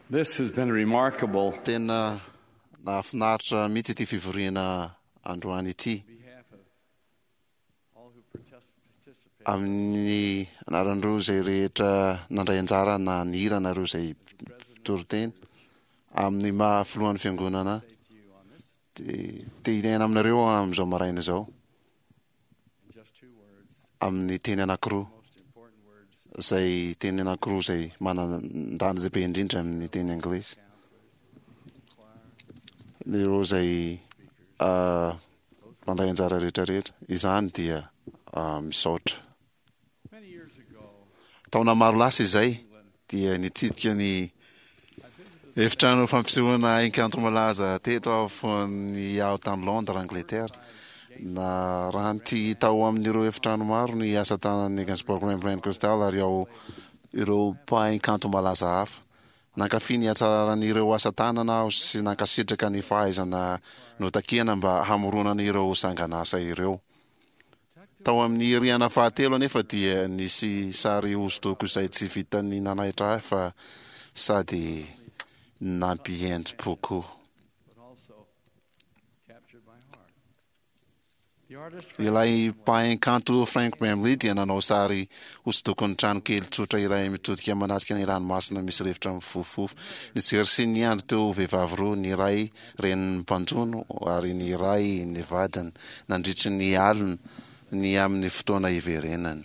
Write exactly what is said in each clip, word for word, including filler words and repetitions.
This has been remarkable. Tena nahafinaritra mihitsy ity fivoriana androany ity. Amin'ny anaran'ireo izay rehetra nandray anjara na nihira nareo izay toriteny amin'ny maha filohan'ny fiangonana dia te ilaina aminareo amin'izao maraina izao amin'ny teny anankiroa izay teny anankiroa izay manandanja zay be indrindra amin'ny teny anglisy. Ireo izay mandray anjara rehetrarehetra izany dia misaotra. Taona maro lasa izay dia nitsidika ny efitrano fampisehoana encanto malaza teto afovoan'ny ao tany Londres, Angleterre. Na ranty tao amin'ireo efitrano maro ny asa tanan'ny Gansborg Pentecostal ary ao ireo mpaencanto malaza hafa. Nankafy ny hatsaran'ireo asa tanana aho sy nankasitraka ny fahaizana notakena mba hamoronana ireo sangan'asa ireo. Tao amin'ny riana fahatelo anefa dia nisy sary hosodoko izay tsy vitan'ny nanahitra ahy fa sady nampihenjy kokoa. Ilay mpaencanto Frank Bramley dia nanao sary hosodoko ny trano kely tsotra iray mitodika manatrika ny ranomasina misy rivotra mifofofofo. Nijery sy niandry teo vehivavy roa, ny iray renin'ny mpanjono ary ny iray ny vadiny nandritry ny alina ny amin'ny fotoana iverenany.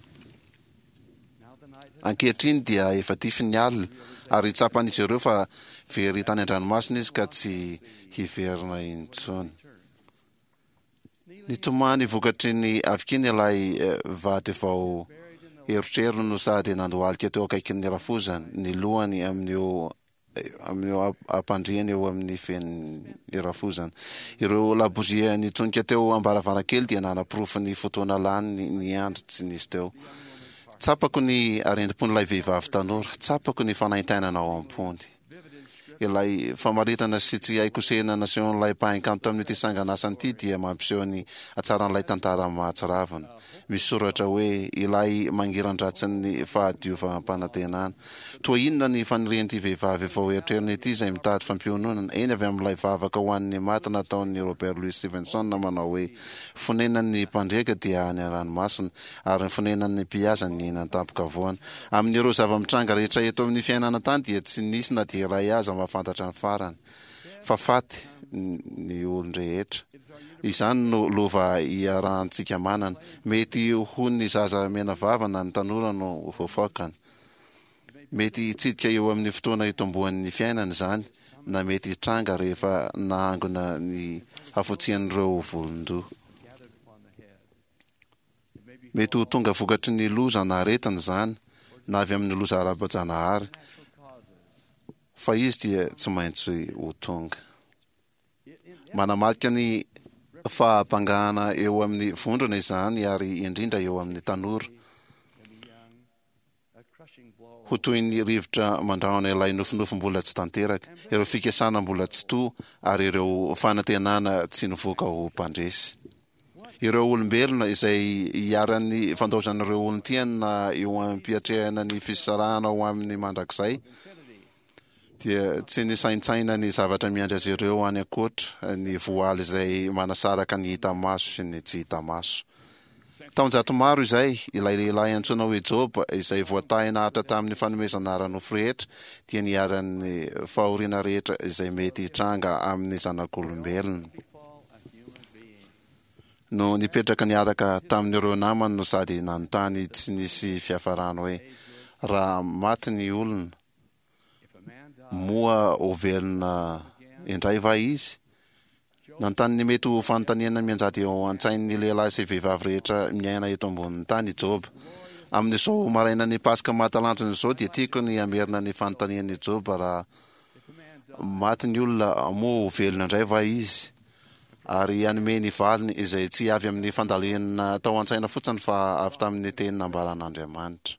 Ankehitriny dia efa tify ny alina ary tsapan'izy ireo fa very tany an-dranomasina izy ka tsy hiverina intsony. Nitomany vokatry ny avokiny ilay vady vao erotrero no sady nandohalika teo akaikin'ny rafozany, ny lohany amin'io amin'io ampandriany eo amin'ny fen'ny rafozany. Ireo labozia nitsonika teo ambaravarakely dia nanapirofo ny fotoana lany ny andro tsy nisy teo. Tsapako ny arendrim-pon'ilay vehivavy tanora, tsapako ny fanaintainana ao am-pony. Ilay famaritana sy tsy haikosehana nasehoan'ilay mpaencanto amin'ity sangan'asany ity dia mampiseho ny hatsaran'ilay tantara mahatsiravina. Misy soratra hoe ilay mangiran-dratsin'ny fahadiovam-panantenana. Toa inona ny fanirian'ity vehivavy vao eritreriny ity izay mitady fampiononana eny avy amin'ilay vavaka ho an'ny maty nataon'ny Robert Louis Stevenson manao hoe fonenan'ny mpandreka dia any ranomasina ary ny fonenan'ny mpihaza ny nantampoka voana. Amin'ireo zava-mitranga rehetra eto amin'ny fiainana tany dia tsy nisy na dia iray aza mahafantatra ny farany fa faty ny olon-drehetra. Izany no lova iarahantsika manana. Mety ho ny zaza mena vavana ny tanora no voafokany. Mety hitsidika eo amin'ny fotoana itombohan'ny fiainana izany, na mety hitranga rehefa nahangona ny hafotsian'ireo volondoha. Mety ho tonga vokatry ny loza na aretina izany, na avy amin'ny loza ara-bajanahary, fa izy dia tsy maintsy ho tonga. Manamarika ny fahampangahana eo amin'ny vondrona izany ary indrindra eo amin'ny tanora. Ho toy ny rivotra mandrahona ilay nofinofo mbola tsy tanteraka, ireo fikasana mbola tsy toa ary ireo fanantenana tsy nivoaka ho mpandresy. Ireo olombelona izay hiaran'ny fandaozan'ireo olon-tiany na eo ampiatrehana ny fisarahana ho amin'ny mandrakizay dia tsy nisaintsaina ny zavatra miandry azy ireo any ankoatra, ny voaly izay manasaraka ny hita maso sy ny tsy hita maso. Taonjato maro izay, ilay lehilahy antsoina hoe Job izay voatahy nahatra tamin'ny fanomezana ara-nofo rehetra dia niaran'ny fahoriana rehetra izay mety hitranga amin'ny zanak'olombelona. No nipetraka niaraka tamin'ireo namany no sady nanontany tsy nisy fiafarano hoe raha maty ny olona moa ho velona indray va izy? Nanontany ny mety ho fanontaniana mianjady eo an-tsain'ny lehilahy sy vehivavy rehetra miaina eto ambonin'ny tany Job. Amin'izao maraina ny Pasika mahatalanjona izao dia tiako ny amerina ny fanontanian'i Job raha maty ny olona moa ho velona indray va izy? Ary anome ny valiny izay tsy avy amin'ny fandalena tao an-tsaina fotsiny fa avy tamin'ny teny nambaran'Andriamanitra.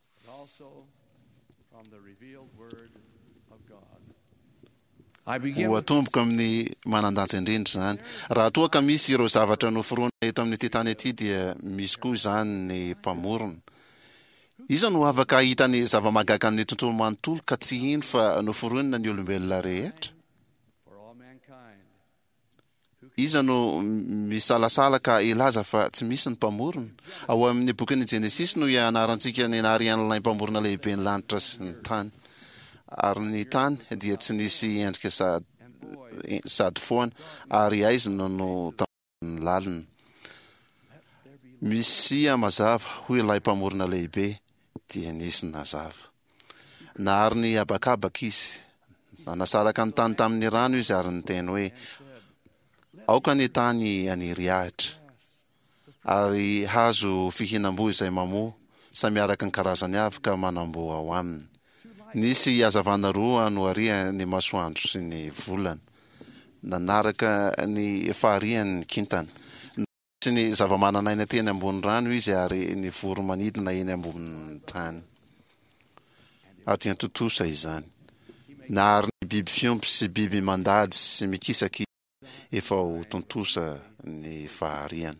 Ho atomboka amin'ny manandanja indrindra izany. Raha toa ka misy ireo zavatra noforoana eto amin'ity tany ity dia misy koa izany ny mpamorona. iza no afaka hitany zava-magaga amin'ny tontolo manontolo ka tsy ino fa noforonina ny olombelona rehetra. Iza no misalasala ka ilaza fa tsy misy ny mpamorona. Ao amin'ny bokin'ny Genesis no ianarantsika ny anarian'ilay mpamorona lehibe ny lanitra sy ny tany. Ary ny tany dia tsy nisy endrika sady, sady foana ary aiza no no taminy lalina. Misy mazava hoy ilay mpamorona lehibe dia nisy nazava. Nahary ny abakabaka izy. Nanasaraka ny tany tamin'ny rano izy ary ny teny hoe aoka ny tany aniry ahitra ary hazo fihinam-boa izay mamoa samiaraka ny karazany avy ka manamboa ao aminy. Nisy hazavana roa no aria ny masoandro sy ny volana nanaraka ny faharian'ny kintana. Sy ny zava-mananaina teny ambony rano izy ary ny voro manidina eny ambony tany. Ary totosa izany. Nahary ny biby fiompy sy biby mandady sy mikisaky efa ho tontosa ny fahariana.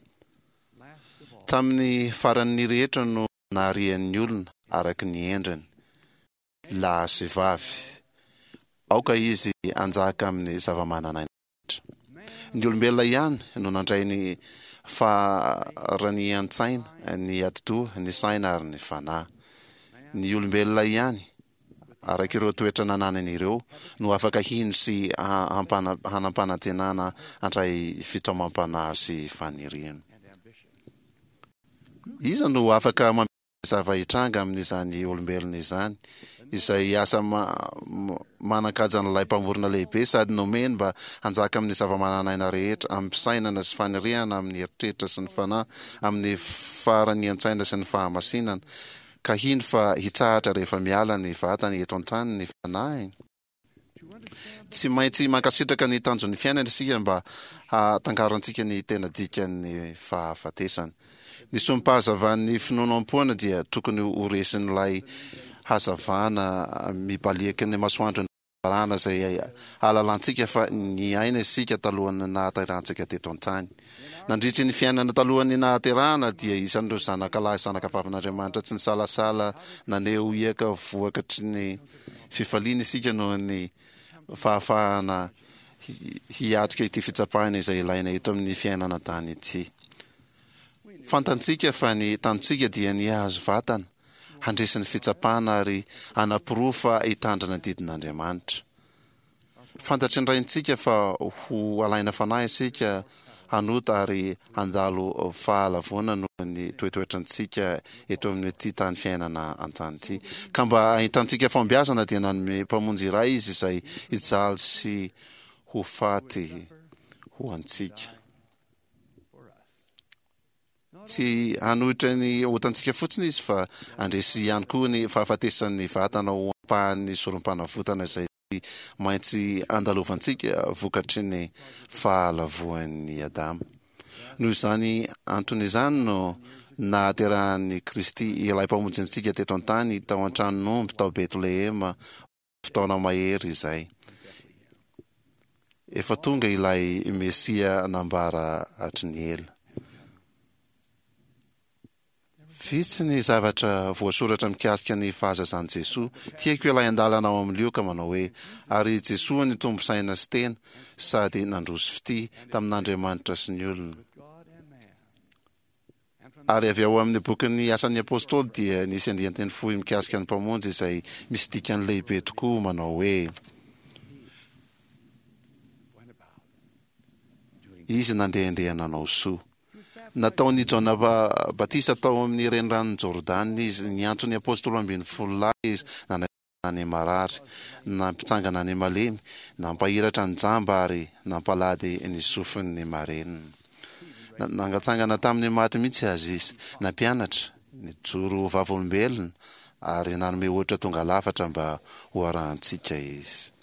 Tamin'ny faran'ny rehetra no naharian'ny olona araka ny endriny. Lahy sy vavy. Aoka izy anjaka amin'ny zava-mananaina. Ny olombelona ihany no nandray ny faranian-tsaina, ny atidoha, ny saina ary ny fanahy. Ny olombelona ihany araka ireo toetra nananany ireo no afaka hino sy hanampanantenana andray fitoamam-panahy sy faniriana. Iza no afaka mampiasa zava-hitranga amin'izany olombelona izany izay asa ma, manakaja n'ilay mpamorona lehibe sady nomeny mba hanjaka amin'ny zava-mananaina rehetra amin'ny sainana sy faniriana amin'ny eritreritra sy ny fanahy amin'ny farany an-tsaina sy ny fahamasinana. Ka hino fa hitsahatra rehefa miala ny vatany eto an-tany ny fanahy. Tsy maintsy mankasitraka ny tanjon'ny fiainana isika mba hatangarantsika ny tena dikan'ny fahafatesana. Ny sompahazavan'ny finoana am-poana dia tokony ho resin'ilay hazavana mibaliaka ny masoandro ny varana izay halalantsika fa ny aina isika talohan'ny nahaterahantsika teto an-tany. Nandritry ny fiainana talohan'ny nahaterahana dia isan'ireo zanakalahy zanaka vavin'Andriamanitra tsy ny salasala naneo iaka voakatry ny fifaliana isika no ny fahafahana hiatrika ity fitsapahana izay ilaina eto amin'ny fiainana tany ity. Fantansika fa ny tantsika dia ny hazo vatana handresin'ny fitsapahana ary hanapirofa hitandrina didin'Andriamanitra. Fantatry ny raintsika fa ho alaina fanahy isika hanota ary handalo fahalavona noho ny toetoetrantsika eto amin'ity tany fiainana an-tany ity. Ka mba ahitantsika fambiazana dia nanome mpamonjy iray izy izay hijaly sy ho faty ho antsika. Tsy hanohitra ny otantsika fotsiny izy fa andresy ihany koa ny fahafatesan'ny vatana ho ampahan'ny solom-panavotana izay maintsy andalovantsika vokatry ny fahalavoan'ny Adama. Noho izany antony izany no nahaterahan'ny Kristy ilay mpamonjy teto an-tany tao an-tranon'omby tao Betlehema fotoana mahery izay. Efa tonga ilay Mesia nambara hatry ny ela. Vitsy ny zavatra voasoratra mikasika ny fahazazan'i Jesoa. Tiako ilay andalana ao amin'ny lioka manao hoe ary Jesoa ny tombo saina sy tena sady nandroso fity tamin'Andriamanitra sy ny olona. Ary avy ao amin'ny bokin'ny asan'ny apôstôly dia nisy andian-teny fohy mikasika ny mpamonjy izay misy dikany lehibe tokoa manao hoe izy nandehandeha nanao soa. Nataony Jona Batisa tao amin'ny renirano Jordana izy, niantsony apôstôly ambin'ny folo lahy izy, nanana ny marary, nampitsangana ny malemy, nampahiratra ny jamba ary nampalady ny sofiny marenina. Nangatsangana tamin'ny maty mihitsy azy izy, nampianatra, nijoro vavolombelona ary nanome ohatra tonga lafatra mba ho arahantsika izy.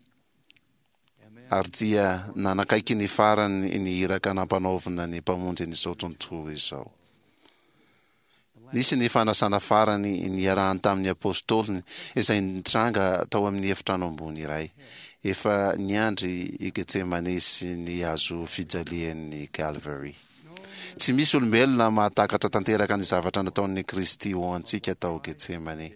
Ary dia nanakaiky ny farany ny iraka nampanaovina ny mpamonjy n'izao tontolo izao. Nisy ny fanasana farany niarahany tamin'ny apôstôliny izay nitranga tao amin'ny efitrano ambony iray. Efa niandry i Getsemane sy ny hazo fijalian'ny Calvary. Tsy misy olombelona mahatakatra tanteraka ny zavatra nataon'ny Kristy ho antsika tao Getsemane.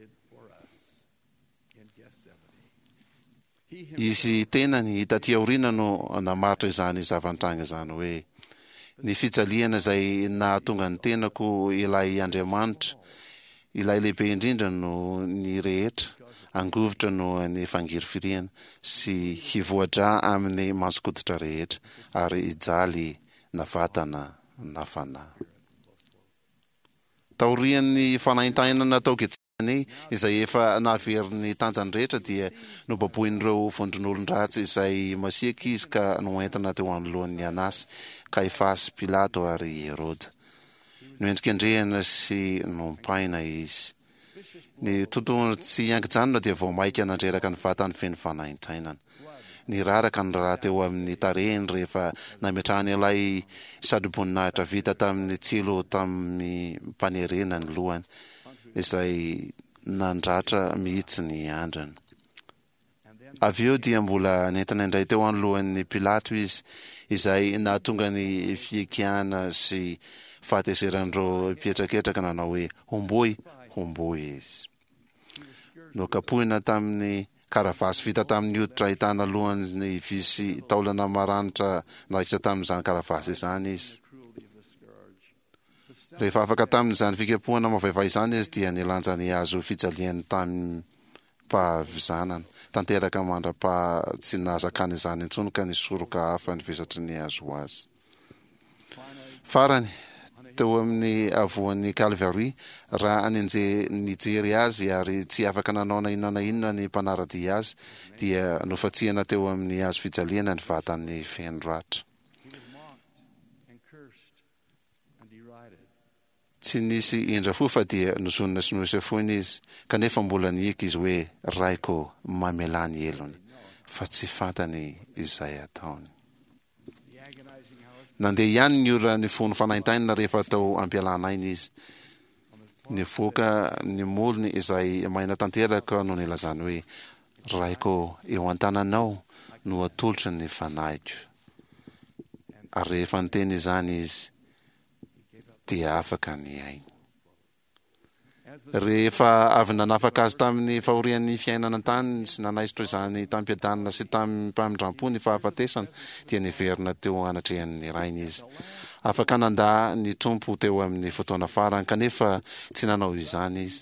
Izy tena ny taty aoriana no namaritra izany zava-nitranga izany hoe ny fijaliana izay nahatonga ny tenako ilay Andriamanitra, ilay lehibe indrindra no ny rehetra, angovotra no ny fangirifiriana sy hivoadra amin'ny masokoditra rehetra ary ijaly na vatana na fanahy. Taorian'ny fanaintainana tao Getsemane izay efa naverin'ny tanjany rehetra dia nobaboin'ireo vondron'olon-dratsy izay masiaka izy ka noentina teo anoloan'ny Anasy, Kaifasy, Pilato ary Herôda. Noendrikendrehana sy nompaina izy. Ny tontolo tsy angijanona dia vao maika nandreraka ny vatany feno fanaintainana. Ny raraka ny raha teo amin'ny tarehiny rehefa nametrahany ilay sady-boninahitra vita tamin'ny tsilo tamin'ny mpanerena ny lohany izay nandratra mihitsy ny andrany. Avy eo dia mbola nentina indray teo anoloan'ny Pilato izy izay nahatonga ny fiekihana sy fahateseran'ireo mpietraketsaka nanao hoe homboy, homboy izy. No kapohina tamin'ny karavasy vita tamin'ny hoditra ahitana lohany visy taolana maranitra nahitra tamin'izany karavasy izany izy. Rehefa afaka tamin'izany fikapohana mavaivay izany izy dia nilanja ny hazo fijaliany tamin'ny mpahavizanana, tanteraka mandra-pa tsy nazakany izany intsony ka nisoroka hafa ny vesatry ny hazo azy. Farany teo amin'ny avoan'ny Calvary, raha nijery azy ary tsy afaka nanao na inona na inona ny mpanaradia azy, dia nofatsihana teo amin'ny hazo fijaliana ny vatany feno ratra. Tsy nisy indra fo fa dia nozonina sy nosy foana izy, kanefa mbola niiky izy hoe raiko mamelany elony, fa tsy fantany izay ataony. Nandeha ihany ny ora ny fony fanaintainana rehefa tao ampialanainy izy. Nivoaka ny molony izay maina tanteraka no nilazany hoe raiko eo an-tananao no atolotry ny fanaiko. Ary rehefa niteny izany izy dia afaka ny ainy. Rehefa avy nanafaka azy tamin'ny fahorian'ny fiainana tany sy nanaisitra izany tampiadanina sy tamin'ny mpamindrampo ny fahafatesana dia niverina teo anatrehan'ny rainy izy. Afaka nandà ny tompo teo amin'ny fotoana farany kanefa tsy nanao izany izy.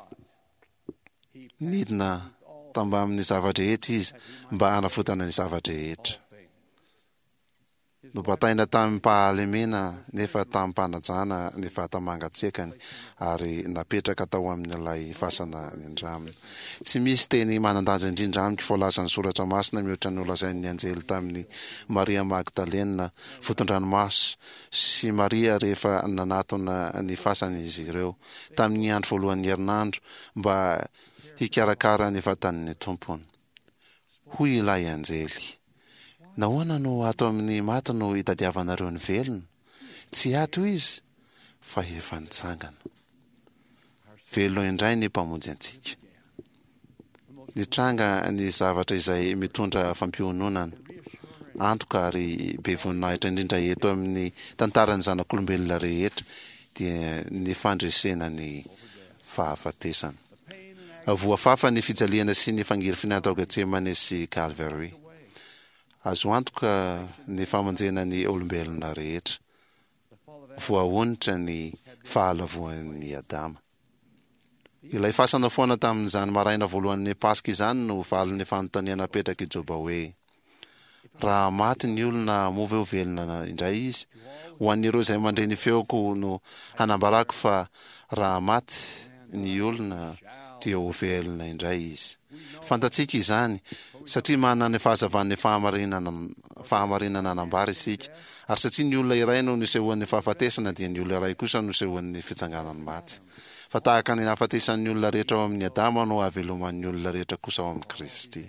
Nidina tamba amin'ny zavadrehetra izy mba hanafotana ny zavadrehetra. Nobataina tamin'ny mpahalemena nefa tamin'ny mpanajana ny vata mangatsekany ary napetraka tao amin'ilay fasana nindramina. Tsy misy teny manandanja indrindra amiko voalazan'ny soratra masina mihoatra ny nolazain'ny anjely tamin'ny Maria Magdalena foton-dranomaso sy Maria rehefa nanatona ny fasana izy ireo tamin'ny andro voalohan'ny herinandro mba hikarakara ny vatan'ny tompony. Hoy ilay anjely, nahoana no ato amin'ny maty no hitadiavanareo ny velona? Tsy ato izy, fa efa nitsangana. Velona indray ny mpamonjy antsika. Nitranga ny zavatra izay mitondra fampiononana, antoka ary be voninahitra indrindra eto amin'ny tantaran'ny zanak'olombelona rehetra dia ny fandresena ny fahafatesana. Voafafa ny fijaliana sy ny fangirifina tao Getsemane sy Calvary. Azo antoka ny famonjena ny olombelona rehetra, voahonitra ny fahalavoan'ny Adama. Ilay fasana foana tamin'izany maraina voalohan'ny Paska izany no valon'ny fanontaniana petraka i Joba hoe raha maty ny olona mova eo velona indray izy, ho an'ireo izay mandre ny feoko no hanambarako fa raha maty ny olona dia ho velona indray izy. Fantatsika izany satria manana ny fahazavan'ny fahamarinana fahamarinana anambara isika, ary satria ny olona iray no nisehoan'ny fahafatesana dia ny olona iray kosa no nisehoan'ny fitsanganany maty. Fa tahaka ny hafatesan'ny olona rehetra ao amin'ny Adama no haveloman'ny olona rehetra kosa ao amin'ny Kristy.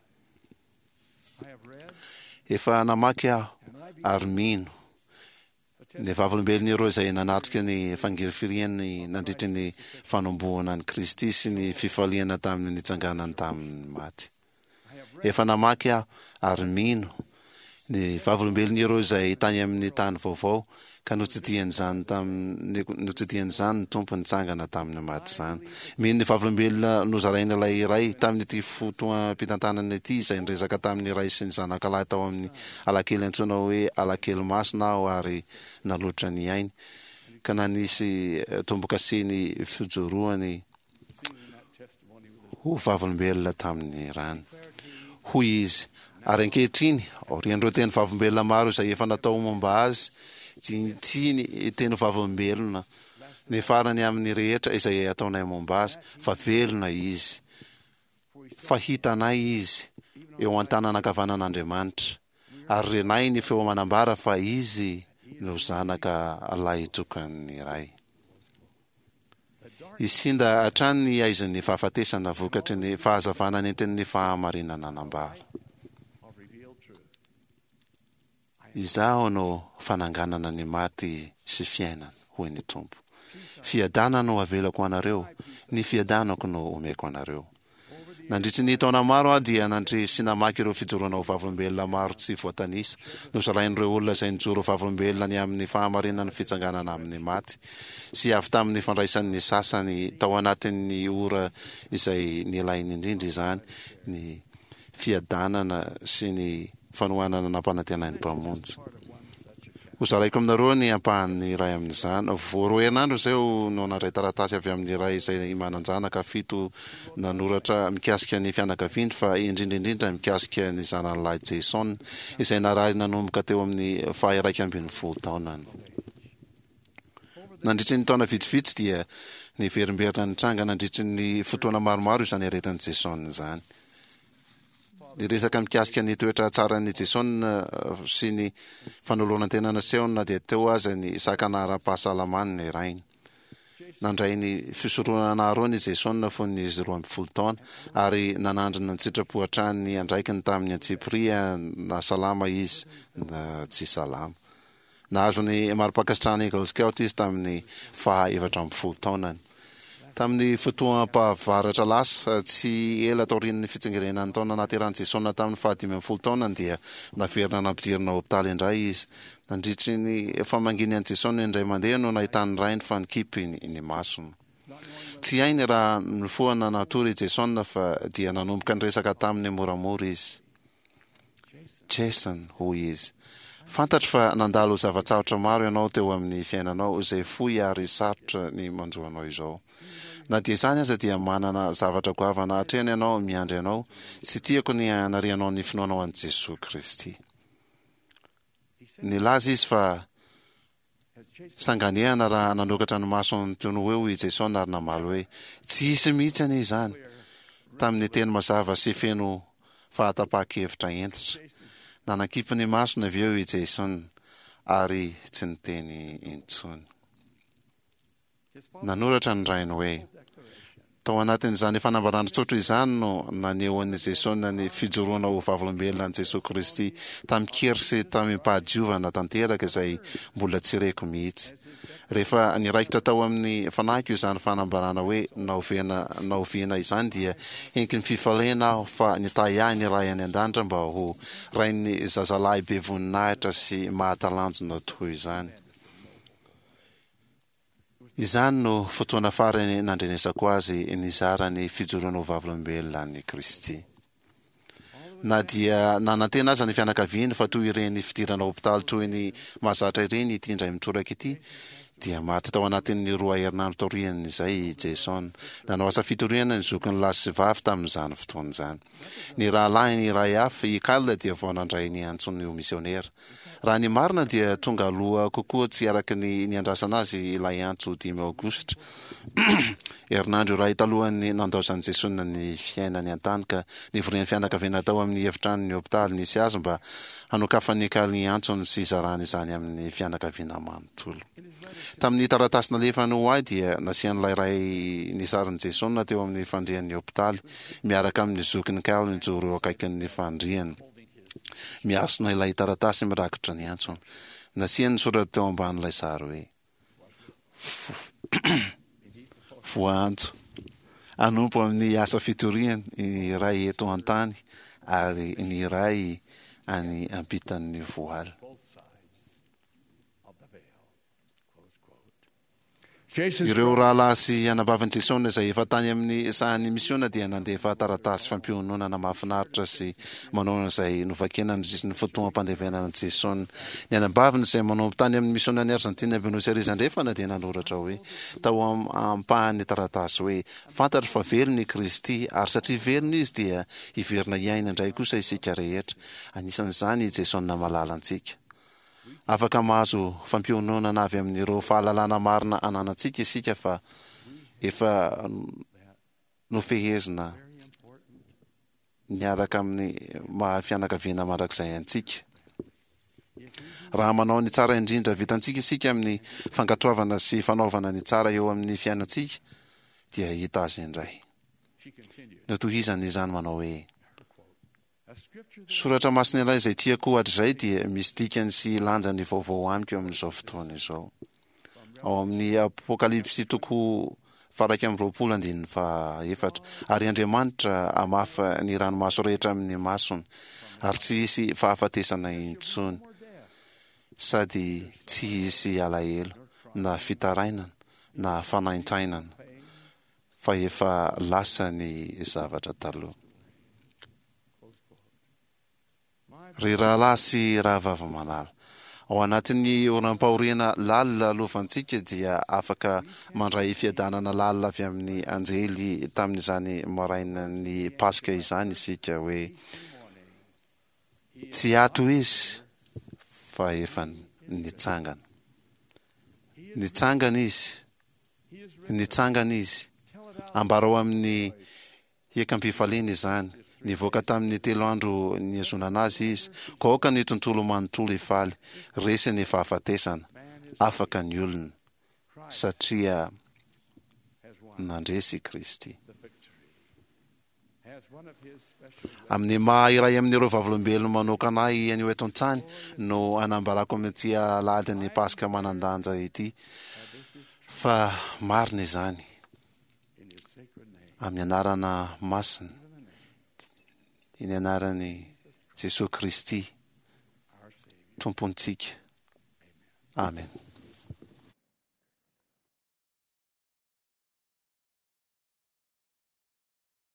Efa namaky aho ary mino ny vavolombelona ireo izay nanatrika ny fangirifiriany nandritra ny fanombohana ny Kristy sy ny fifaliana tamin'ny nitsanganany tamin'ny maty. Efa namaky aho ary mino ny vavolombelona ireo izay tany amin'ny tany vaovao ka notsidian'izany tamin'ny notsidian'izany ny tompo nitsangana tamin'ny maty izany. Mino ny vavolombelona nozaraina ilay iray tamin'ity fotoam-pitantanana ity izay niresaka tamin'ny iray sy ny zanakalahy tao amin'ny alakely antsoina hoe alakely masina aho ary naloatra ny ainy ka nanisy tombo-kasiny fijoroany ho vavolombelona tamin'ny rany. Hoy izy, ary ankehitriny aorian'ireo teny vavolombelona maro izay efa natao momba azy tsy ny teny vavolombelona ny farany amin'ny rehetra izay ataonay momba azy fa velona izy, fa hitanay izy eo an-tanana ankavanan'Andriamanitra ary renay ny feo manambara fa izy no zanaka lahy tokany iray. Isinda hatrany ny aizan'ny fahafatesana vokatry ny fahazavana nentin'ny fahamarinana anambara. Izaho no fananganana ny maty sy fiainana, hoy ny Tompo. Fiadana no avelako anareo, ny fiadanako no omeko anareo. Nandritry ny taona maro aho dia nandry sy namaky ireo fijoroana ho vavolombelona maro tsy voatanisa, nosarain'ireo olona izay nijoro vavolombelona ny amin'ny fahamarinana ny fitsanganana amin'ny maty, sy avy tamin'ny fandraisan'ny sasany tao anatin'ny ora izay nilainy indrindra izany, ny fiadanana sy ny fanohanana nampanantenan'ny mpamonjy. Hozaraiko aminareo ny ampahan'ny iray amin'izany. Voaroa herinandro izao no nandray taratasy avy amin'ny iray izay mananjanaka fito nanoratra mikasika ny fianakaviany fa indrindraindrindra mikasika ny zanany lahy Jason izay narary nanomboka teo amin'ny faha iraika ambin'ny folo taonany. Nandritry ny taona vitsivitsy dia ny verimberina nitranga nandritry ny fotoana maromaro izany aretin'ny Jason izany. Ny resaka mikasika ny toetra tsara ny Jason sy ny fanoloran-tena naseona dia teo aza ny sakana ara-pahasalamany ny rainy. Nandray ny fisorohana aro ny Jason fo ny izy roa ambin'ny folo taona ary nanandrina ny sitrapo hatrany andraikiny tamin'ny Antsipria na salama izy na tsy salama. Nahazo ny mari-pakasitrahana Eagle Scout izy tamin'ny faha efatra ambin'ny folo taonany. Tamin'ny fotoam-pahavaratra lasa tsy ela taorian'ny fitsingerenan'ny taona naterahany Jason tamin'ny faha dimy ambin'ny folo taonany dia naverina nampidirina hopitaly indray izy. Nandritry ny famanginy an'i Jason indray mandeha no nahitany rainy fa nikipy ny masony. Tsy hainy raha nifoana natory Jason fa dia nanomboka niresaka tamin'ny moramora izy. Jason, hoy izy, fantatro fa nandalo zavatsaotra maro ianao teo amin'ny fiainanao izay fohy ary sarotra ny manjoanao izao. Na dia izany aza dia manana zavatra goavana hatreny ianao miandry ianao, tsy tiako ny hanarianao ny finoanao an'i Jesosy Kristy. Nilaza izy fa sanganehana raha nanokatra ny masony toy ny eo i Jason ary namaly hoe tsy hisy mihitsy any izany tamin'ny teny mazava sy feno fahatapa-kevitra entitra. Nanakipy ny masony avy eo i Jason ary tsy niteny intsony. Nanoratra ny rainy hoe tao anatin'izany fanambarana tsotra izany no naneho an'i Jason ny fijoroana ho vavolombelona an'i Jesosy Kristy tamin-kery sy tamin'im-pahadiovana tanteraka izay mbola tsy reko mihitsy. Rehefa niraikitra tao amin'ny fanahiko izany fanambarana hoe naovena naovena izany dia henky ny fifalena aho fa nitahy ahy ny ray any an-danitra mba ho rain'ny zazalahy be voninahitra sy mahatalanjona toy izany. Izany no fotoana farany nandrenesako azy nizara ny fijoroana ho vavolombelona an'i Kristy. Na dia nanantena aza ny fianakaviany fa toy ireny fidirana hopitaly toy ny mahazatra ireny ity indray mitoraka ity, dia maty tao anatin'ny roa herinandro taoriany izay Jason. Nanao asa fitoriana ny zokiny lahy sy vavy tamin'izany fotoana izany. Ny rahalahy ny iray hafa i Kalda dia vao nandray ny antsony ho misionera. Raha ny marina dia tonga aloha kokoa tsy araky ny niandrasana azy ilay antso dimy aogositra. Herinandro iray talohany nandaozan'i Jesosy ny fiainany an-tany ka nivorian'ny fianakaviana tao amin'ny efitrano ny hopitaly nisy azy mba hanokafany kaly antsony sy zarany izany amin'ny fianakaviana manontolo. Tamin'ny taratasy nalefany ho ahy dia nasian'ilay ray nisarin'i Jesosy teo amin'ny fandrian'ny hopitaly miaraka amin'ny zokiny kaly nijoro eo akaikin'ny fandriany. Miasona ilay taratasy mirakitra ny antsony. Nasiany soratra teo amban'ilay sary hoe voantso anompo amin'ny asa fitoriany ny iray eto an-tany ary ny iray any ampitan'ny voaly. Ireo rahalahy sy anabavany Jesona izay efa tany amin'ny sahany misiona dia nandefa taratasy fampiononana mahafinaritra sy manao izay novakena ny fotoam-pandevenana Jesona. Ny anabavany izay manompo tany amin'ny misiona ny Argentina Buenos Aires andrefana dia nanoratra hoe tao ampahany taratasy hoe fantatra fa velona i Kristy ary satria velona izy dia hiverina iaina indray kosa isika rehetra. Anisan'izany i Jesona malala antsika. Afaka mahazo fampiononana avy amin'ireo fahalalana marina ananantsika isika fa efa nofehezina niaraka amin'ny mahafianakaviana mandrakizay antsika. Raha manao ny tsara indrindra vitantsika isika amin'ny fangatroavana sy fanaovana ny tsara eo amin'ny fiainantsika dia hita azy indray. Notohizany izany manao hoe soratra masina iray izay tiako hatrizay dia misy dikany sy lanjany vaovao amiko amin'izao fotoana izao. Ao amin'ny Apokalipsy toko faraika amin'ny roapolo andininy fa efatra. Ary Andriamanitra hamafa ny ranomaso rehetra amin'ny masony ary tsy hisy fahafatesana intsony sady tsy hisy alahelo na fitarainana na fanaintrainana fa efa lasa ny zavatra taloha. Ry rahalahy sy rahavavy malala, ao anatin'ny oram-pahoriana lalina alofantsika dia afaka mandray fiadanana lalina avy amin'ny anjely tamin'izany maraina ny Paska izany isika hoe tsy ato izy fa efa nitsangana. Nitsangana izy, nitsangana izy. Ambarao amin'ny hiakam-pifaliana izany. Nivoaka tamin'ny telo andro niazonana azy izy, kaoka ny tontolo manontolo ifaly, resy ny fahafatesana, afaka ny olona, satria nandresy Kristy. Amin'ny maha iray amin'ireo vavolombelona manokana ahy anio eto an-tany no anambarako amin'ity alady ny Paska manandanja ity, fa marina izany amin'ny anarana masina, iny anarany Jesosy Kristy, Tompontsika. Amen.